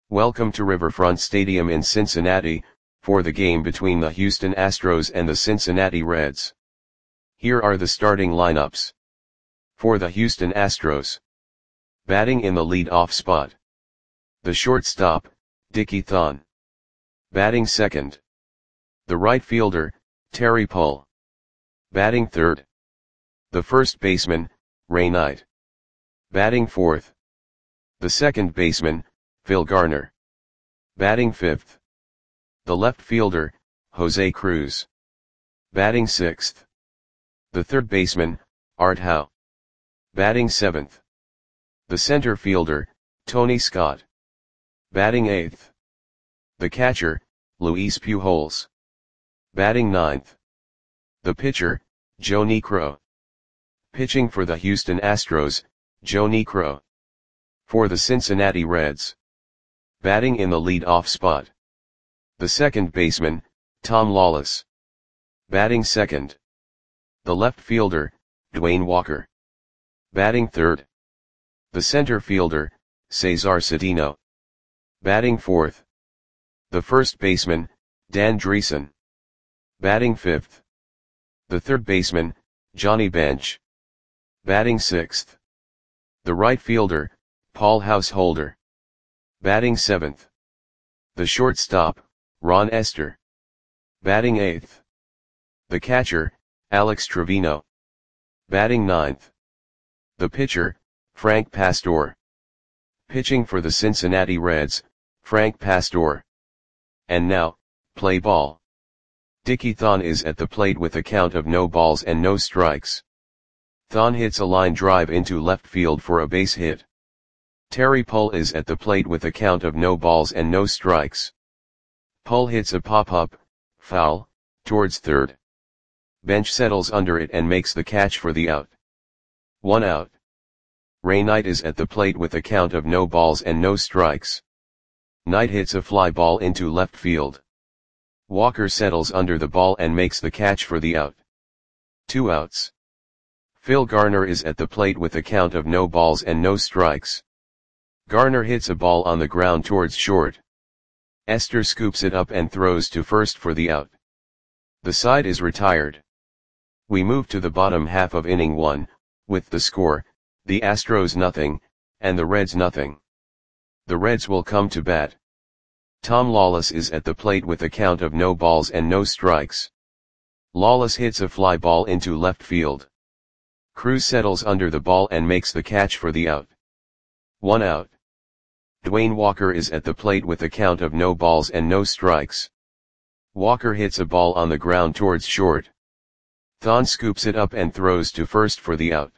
Welcome to Riverfront Stadium in Cincinnati, for the game between the Houston Astros and the Cincinnati Reds. Here are the starting lineups. For the Houston Astros. Batting in the lead-off spot. The shortstop, Dickie Thon. Batting second. The right fielder, Terry Pull. Batting third. The first baseman, Ray Knight. Batting fourth. The second baseman, Phil Garner. Batting fifth. The left fielder, Jose Cruz. Batting sixth. The third baseman, Art Howe. Batting seventh. The center fielder, Tony Scott. Batting eighth. The catcher, Luis Pujols. Batting ninth. The pitcher, Joe Niekro. Pitching for the Houston Astros, Joe Niekro. For the Cincinnati Reds. Batting in the lead-off spot. The second baseman, Tom Lawless. Batting second. The left fielder, Dwayne Walker. Batting third. The center fielder, Cesar Cedeno. Batting fourth. The first baseman, Dan Driessen. Batting fifth. The third baseman, Johnny Bench. Batting sixth. The right fielder, Paul Householder. Batting seventh. The shortstop, Ron Estes. Batting eighth. The catcher, Alex Trevino. Batting ninth. The pitcher, Frank Pastore. Pitching for the Cincinnati Reds, Frank Pastore. And now, play ball. Dickie Thon is at the plate with a count of no balls and no strikes. Thon hits a line drive into left field for a base hit. Terry Pull is at the plate with a count of no balls and no strikes. Pull hits a pop-up, foul, towards third. Bench settles under it and makes the catch for the out. 1 out. Ray Knight is at the plate with a count of no balls and no strikes. Knight hits a fly ball into left field. Walker settles under the ball and makes the catch for the out. 2 outs. Phil Garner is at the plate with a count of no balls and no strikes. Garner hits a ball on the ground towards short. Estes scoops it up and throws to first for the out. The side is retired. We move to the bottom half of inning 1, with the score, the Astros nothing, and the Reds nothing. The Reds will come to bat. Tom Lawless is at the plate with a count of no balls and no strikes. Lawless hits a fly ball into left field. Cruz settles under the ball and makes the catch for the out. 1 out. Dwayne Walker is at the plate with a count of no balls and no strikes. Walker hits a ball on the ground towards short. Thon scoops it up and throws to first for the out.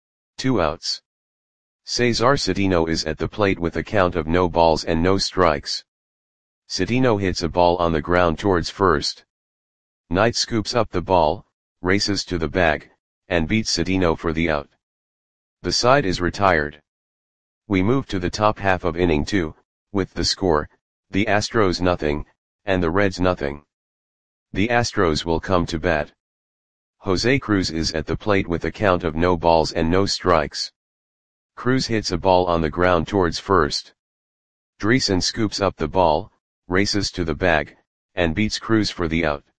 2 outs. Cesar Cedeno is at the plate with a count of no balls and no strikes. Cedeno hits a ball on the ground towards first. Knight scoops up the ball, races to the bag, and beats Cedeno for the out. The side is retired. We move to the top half of inning 2, with the score, the Astros nothing, and the Reds nothing. The Astros will come to bat. Jose Cruz is at the plate with a count of no balls and no strikes. Cruz hits a ball on the ground towards first. Driessen scoops up the ball, races to the bag, and beats Cruz for the out.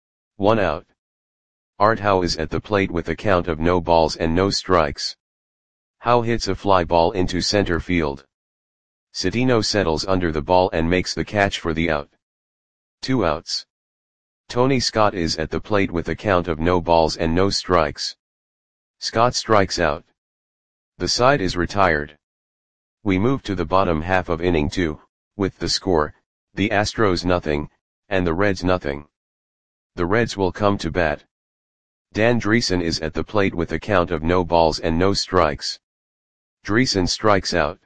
1 out. Art Howe is at the plate with a count of no balls and no strikes. Howe hits a fly ball into center field. Cedeno settles under the ball and makes the catch for the out. 2 outs. Tony Scott is at the plate with a count of no balls and no strikes. Scott strikes out. The side is retired. We move to the bottom half of inning 2, with the score, the Astros nothing, and the Reds nothing. The Reds will come to bat. Dan Driessen is at the plate with a count of no balls and no strikes. Driessen strikes out.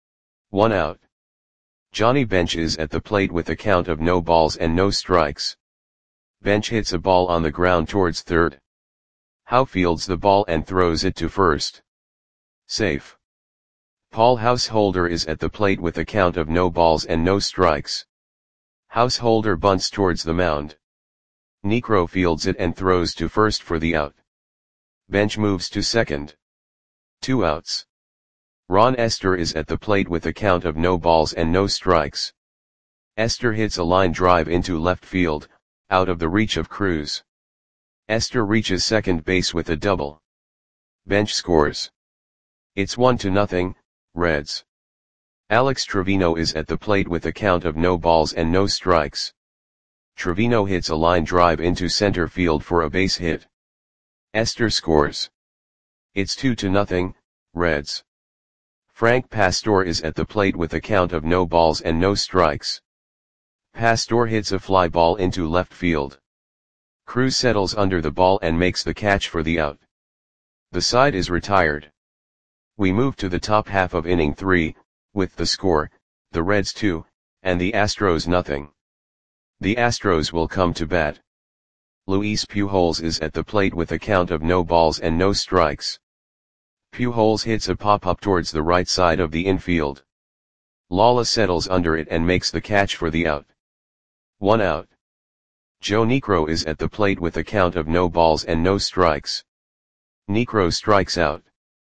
1 out. Johnny Bench is at the plate with a count of no balls and no strikes. Bench hits a ball on the ground towards third. Howe fields the ball and throws it to first. Safe. Paul Householder is at the plate with a count of no balls and no strikes. Householder bunts towards the mound. Niekro fields it and throws to first for the out. Bench moves to second. 2 outs. Ron Esther is at the plate with a count of no balls and no strikes. Esther hits a line drive into left field, out of the reach of Cruz. Esther reaches second base with a double. Bench scores. It's 1-0, Reds. Alex Trevino is at the plate with a count of no balls and no strikes. Trevino hits a line drive into center field for a base hit. Esther scores. It's 2-0, Reds. Frank Pastor is at the plate with a count of no balls and no strikes. Pastor hits a fly ball into left field. Cruz settles under the ball and makes the catch for the out. The side is retired. We move to the top half of inning 3, with the score, the Reds 2, and the Astros 0. The Astros will come to bat. Luis Pujols is at the plate with a count of no balls and no strikes. Pujols hits a pop-up towards the right side of the infield. Lala settles under it and makes the catch for the out. 1 out. Joe Niekro is at the plate with a count of no balls and no strikes. Niekro strikes out.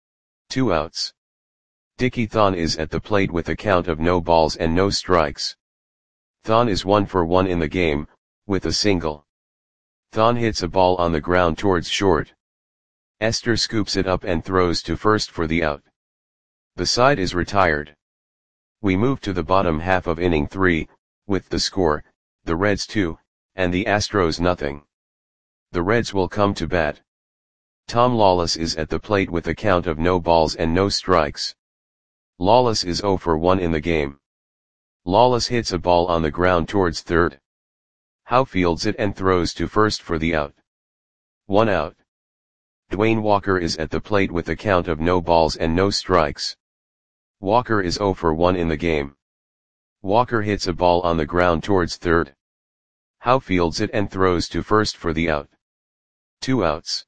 2 outs. Dickie Thon is at the plate with a count of no balls and no strikes. Thon is 1 for 1 in the game, with a single. Thon hits a ball on the ground towards short. Esther scoops it up and throws to first for the out. The side is retired. We move to the bottom half of inning 3, with the score, the Reds 2, and the Astros 0. The Reds will come to bat. Tom Lawless is at the plate with a count of no balls and no strikes. Lawless is 0 for 1 in the game. Lawless hits a ball on the ground towards third. Howe fields it and throws to first for the out. 1 out. Dwayne Walker is at the plate with a count of no balls and no strikes. Walker is 0 for 1 in the game. Walker hits a ball on the ground towards third. Howe fields it and throws to first for the out. 2 outs.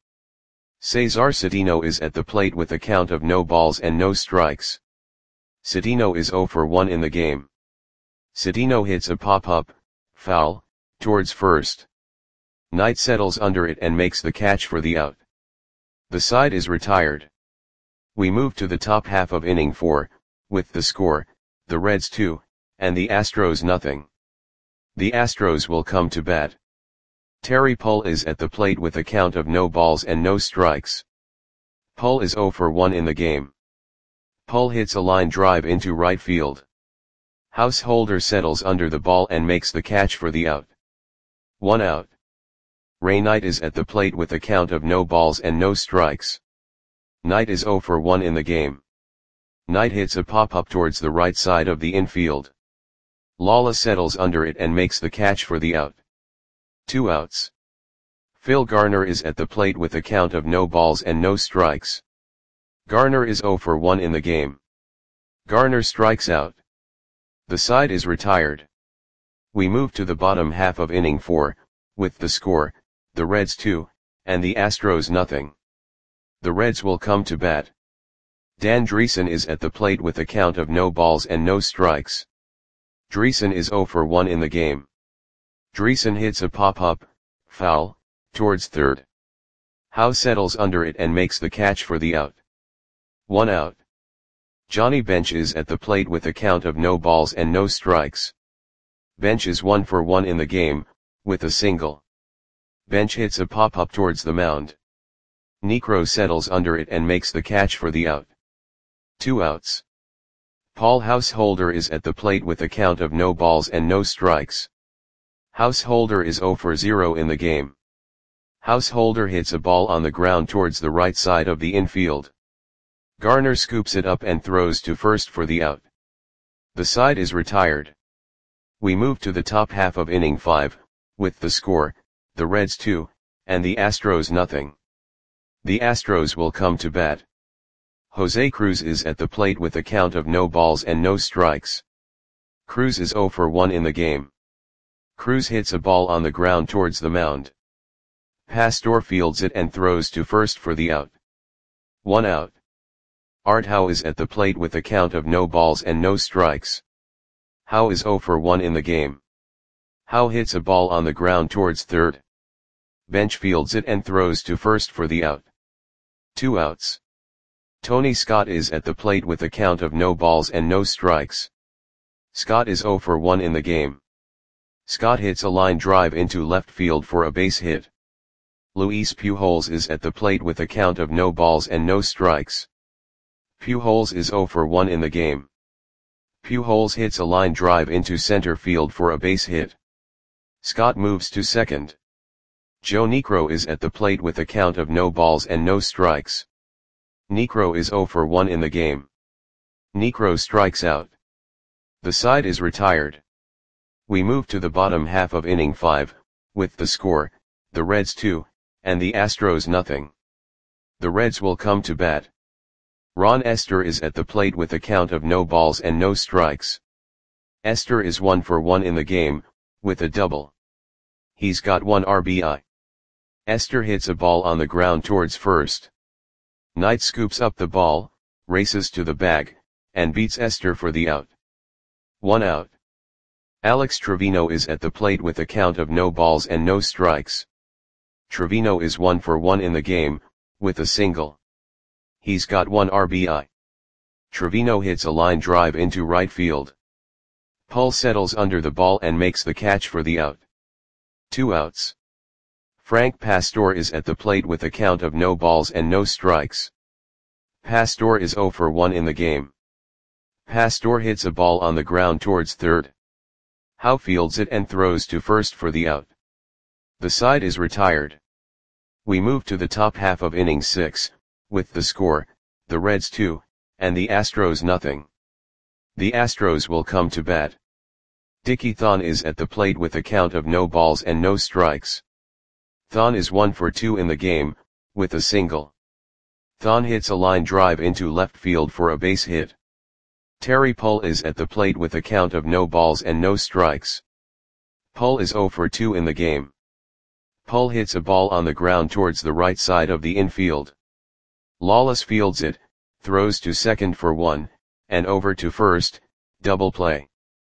Cesar Cedeno is at the plate with a count of no balls and no strikes. Cedeno is 0 for 1 in the game. Cedeno hits a pop-up, foul, towards first. Knight settles under it and makes the catch for the out. The side is retired. We move to the top half of inning 4, with the score, the Reds 2, and the Astros 0. The Astros will come to bat. Terry Pull is at the plate with a count of no balls and no strikes. Pull is 0 for 1 in the game. Pull hits a line drive into right field. Householder settles under the ball and makes the catch for the out. 1 out. Ray Knight is at the plate with a count of no balls and no strikes. Knight is 0 for 1 in the game. Knight hits a pop-up towards the right side of the infield. Lala settles under it and makes the catch for the out. 2 outs. Phil Garner is at the plate with a count of no balls and no strikes. Garner is 0 for 1 in the game. Garner strikes out. The side is retired. We move to the bottom half of inning 4, with the score, the Reds 2, and the Astros 0. The Reds will come to bat. Dan Dreesen is at the plate with a count of no balls and no strikes. Dreesen is 0 for 1 in the game. Dreesen hits a pop-up, foul, towards third. Howe settles under it and makes the catch for the out. 1 out. Johnny Bench is at the plate with a count of no balls and no strikes. Bench is 1 for 1 in the game, with a single. Bench hits a pop-up towards the mound. Niekro settles under it and makes the catch for the out. 2 outs. Paul Householder is at the plate with a count of no balls and no strikes. Householder is 0 for 0 in the game. Householder hits a ball on the ground towards the right side of the infield. Garner scoops it up and throws to first for the out. The side is retired. We move to the top half of inning 5, with the score, the Reds 2, and the Astros 0. The Astros will come to bat. Jose Cruz is at the plate with a count of no balls and no strikes. Cruz is 0 for 1 in the game. Cruz hits a ball on the ground towards the mound. Pastor fields it and throws to first for the out. 1 out. Art Howe is at the plate with a count of no balls and no strikes. Howe is 0 for 1 in the game. Howe hits a ball on the ground towards third. Bench fields it and throws to first for the out. 2 outs. Tony Scott is at the plate with a count of no balls and no strikes. Scott is 0 for 1 in the game. Scott hits a line drive into left field for a base hit. Luis Pujols is at the plate with a count of no balls and no strikes. Pujols is 0 for 1 in the game. Pujols hits a line drive into center field for a base hit. Scott moves to second. Joe Niekro is at the plate with a count of no balls and no strikes. Niekro is 0 for 1 in the game. Niekro strikes out. The side is retired. We move to the bottom half of inning 5, with the score, the Reds 2, and the Astros nothing. The Reds will come to bat. Ron Estes is at the plate with a count of no balls and no strikes. Estes is 1 for 1 in the game, with a double. He's got 1 RBI. Estes hits a ball on the ground towards first. Knight scoops up the ball, races to the bag, and beats Estes for the out. 1 out. Alex Trevino is at the plate with a count of no balls and no strikes. Trevino is 1 for 1 in the game, with a single. He's got 1 RBI. Trevino hits a line drive into right field. Paul settles under the ball and makes the catch for the out. 2 outs. Frank Pastor is at the plate with a count of no balls and no strikes. Pastor is 0 for 1 in the game. Pastor hits a ball on the ground towards third. Howe fields it and throws to first for the out. The side is retired. We move to the top half of inning 6, with the score, the Reds 2, and the Astros nothing. The Astros will come to bat. Dickie Thon is at the plate with a count of no balls and no strikes. Thon is 1 for 2 in the game, with a single. Thon hits a line drive into left field for a base hit. Terry Pull is at the plate with a count of no balls and no strikes. Pull is 0 for 2 in the game. Pull hits a ball on the ground towards the right side of the infield. Lawless fields it, throws to second for 1, and over to first, double play.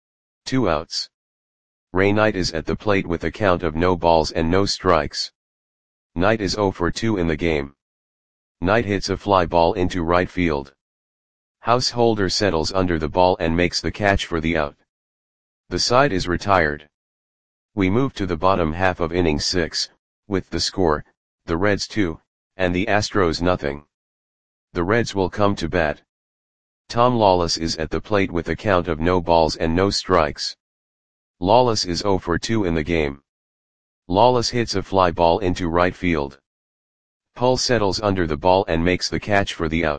2 outs. Ray Knight is at the plate with a count of no balls and no strikes. Knight is 0 for 2 in the game. Knight hits a fly ball into right field. Householder settles under the ball and makes the catch for the out. The side is retired. We move to the bottom half of inning 6, with the score, the Reds 2, and the Astros nothing. The Reds will come to bat. Tom Lawless is at the plate with a count of no balls and no strikes. Lawless is 0 for 2 in the game. Lawless hits a fly ball into right field. Pull settles under the ball and makes the catch for the out.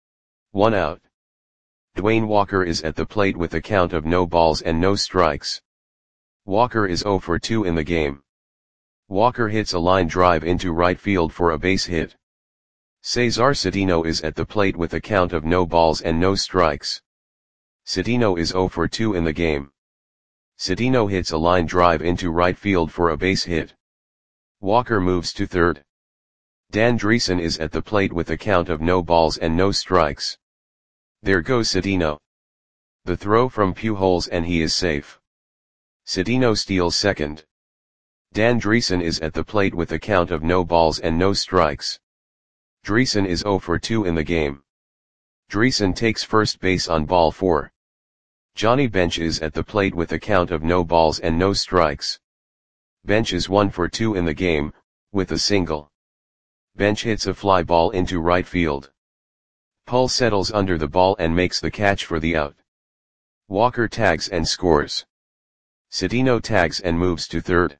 1 out. Dwayne Walker is at the plate with a count of no balls and no strikes. Walker is 0 for 2 in the game. Walker hits a line drive into right field for a base hit. Cesar Cedeno is at the plate with a count of no balls and no strikes. Cedeno is 0 for 2 in the game. Cedeno hits a line drive into right field for a base hit. Walker moves to third. Dan Dreesen is at the plate with a count of no balls and no strikes. There goes Cedeno. The throw from Pujols and he is safe. Cedeno steals second. Dan Dreesen is at the plate with a count of no balls and no strikes. Dreesen is 0 for 2 in the game. Dreesen takes first base on ball 4. Johnny Bench is at the plate with a count of no balls and no strikes. Bench is 1 for 2 in the game, with a single. Bench hits a fly ball into right field. Pull settles under the ball and makes the catch for the out. Walker tags and scores. Cedeno tags and moves to third.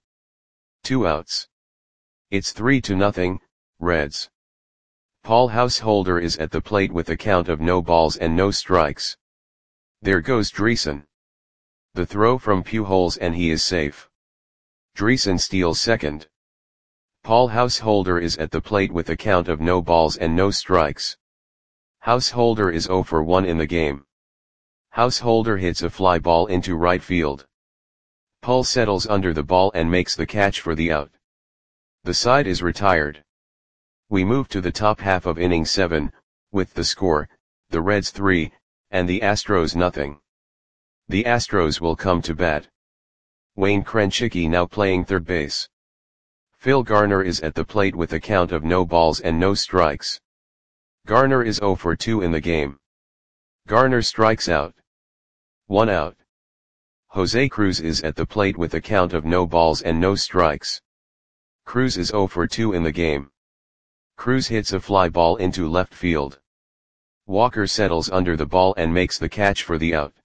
2 outs. It's 3-0, Reds. Paul Householder is at the plate with a count of no balls and no strikes. There goes Dreesen. The throw from Pujols and he is safe. Dreesen steals second. Paul Householder is at the plate with a count of no balls and no strikes. Householder is 0 for 1 in the game. Householder hits a fly ball into right field. Pull settles under the ball and makes the catch for the out. The side is retired. We move to the top half of inning 7, with the score, the Reds 3, and the Astros nothing. The Astros will come to bat. Wayne Krenchicki now playing third base. Phil Garner is at the plate with a count of no balls and no strikes. Garner is 0 for 2 in the game. Garner strikes out. 1 out. Jose Cruz is at the plate with a count of no balls and no strikes. Cruz is 0 for 2 in the game. Cruz hits a fly ball into left field. Walker settles under the ball and makes the catch for the out.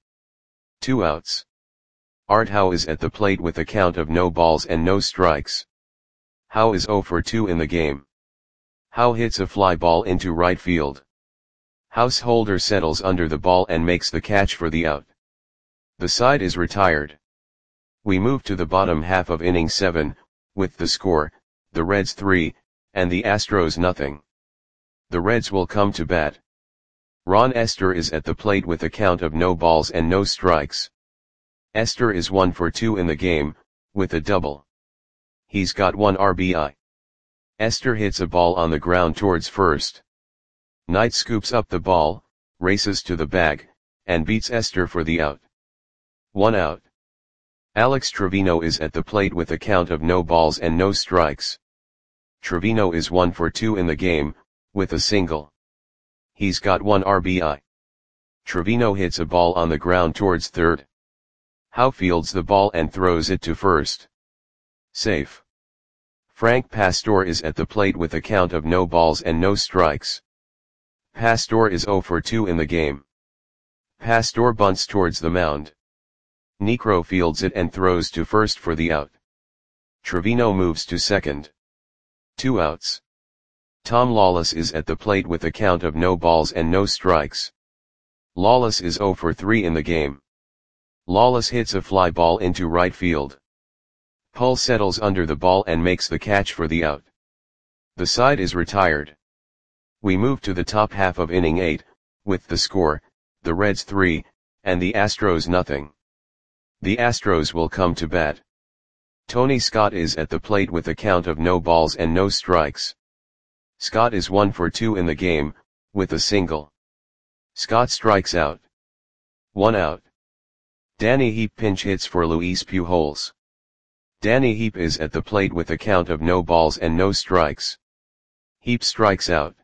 2 outs. Art Howe is at the plate with a count of no balls and no strikes. Howe is 0 for 2 in the game. Howe hits a fly ball into right field. Householder settles under the ball and makes the catch for the out. The side is retired. We move to the bottom half of inning 7, with the score, the Reds 3, and the Astros nothing. The Reds will come to bat. Ron Estes is at the plate with a count of no balls and no strikes. Estes is 1 for 2 in the game, with a double. He's got 1 RBI. Estes hits a ball on the ground towards first. Knight scoops up the ball, races to the bag, and beats Estes for the out. 1 out. Alex Trevino is at the plate with a count of no balls and no strikes. Trevino is 1 for 2 in the game, with a single. He's got 1 RBI. Trevino hits a ball on the ground towards third. Howe fields the ball and throws it to first. Safe. Frank Pastor is at the plate with a count of no balls and no strikes. Pastor is 0 for 2 in the game. Pastor bunts towards the mound. Niekro fields it and throws to first for the out. Trevino moves to second. 2 outs. Tom Lawless is at the plate with a count of no balls and no strikes. Lawless is 0 for 3 in the game. Lawless hits a fly ball into right field. Pull settles under the ball and makes the catch for the out. The side is retired. We move to the top half of inning 8, with the score, the Reds 3, and the Astros nothing. The Astros will come to bat. Tony Scott is at the plate with a count of no balls and no strikes. Scott is 1 for 2 in the game, with a single. Scott strikes out. 1 out. Danny Heap pinch hits for Luis Pujols. Danny Heap is at the plate with a count of no balls and no strikes. Heap strikes out.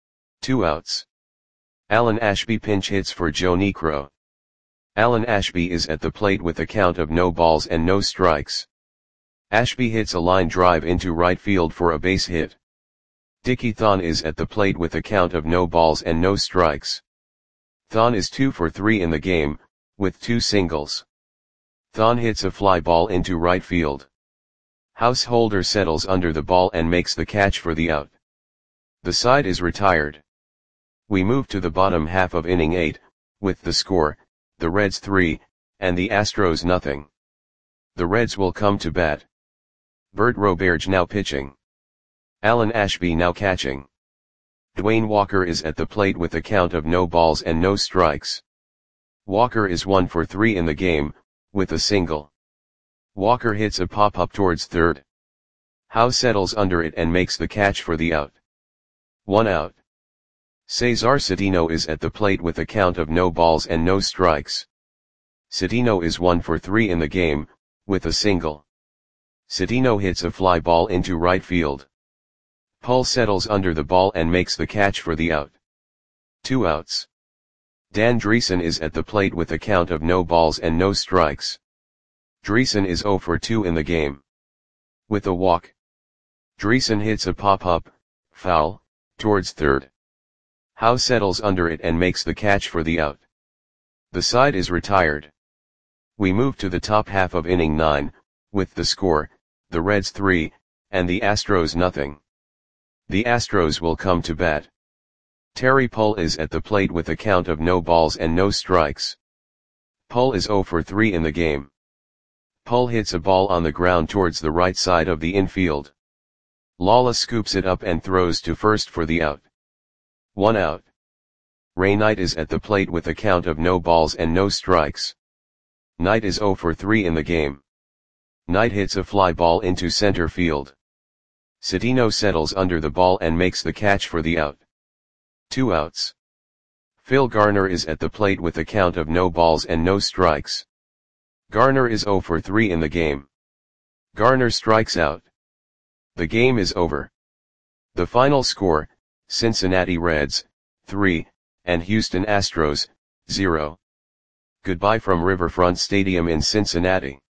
2 outs. Alan Ashby pinch hits for Joe Niekro. Alan Ashby is at the plate with a count of no balls and no strikes. Ashby hits a line drive into right field for a base hit. Dickie Thon is at the plate with a count of no balls and no strikes. Thon is 2 for 3 in the game, with 2 singles. Thon hits a fly ball into right field. Householder settles under the ball and makes the catch for the out. The side is retired. We move to the bottom half of inning 8, with the score, the Reds 3, and the Astros nothing. The Reds will come to bat. Bert Roberge now pitching. Alan Ashby now catching. Dwayne Walker is at the plate with a count of no balls and no strikes. Walker is 1 for 3 in the game, with a single. Walker hits a pop-up towards third. Howe settles under it and makes the catch for the out. 1 out. Cesar Cedeno is at the plate with a count of no balls and no strikes. Cedeno is 1 for 3 in the game, with a single. Cedeno hits a fly ball into right field. Pull settles under the ball and makes the catch for the out. 2 outs. Dan Dreesen is at the plate with a count of no balls and no strikes. Dreesen is 0 for 2 in the game. With a walk. Dreesen hits a pop-up, foul, towards third. Howe settles under it and makes the catch for the out. The side is retired. We move to the top half of inning 9, with the score, the Reds 3, and the Astros nothing. The Astros will come to bat. Terry Pull is at the plate with a count of no balls and no strikes. Pull is 0 for 3 in the game. Pull hits a ball on the ground towards the right side of the infield. Lawless scoops it up and throws to first for the out. 1 out. Ray Knight is at the plate with a count of no balls and no strikes. Knight is 0 for 3 in the game. Knight hits a fly ball into center field. Cedeno settles under the ball and makes the catch for the out. 2 outs. Phil Garner is at the plate with a count of no balls and no strikes. Garner is 0 for 3 in the game. Garner strikes out. The game is over. The final score, Cincinnati Reds, 3, and Houston Astros, 0. Goodbye from Riverfront Stadium in Cincinnati.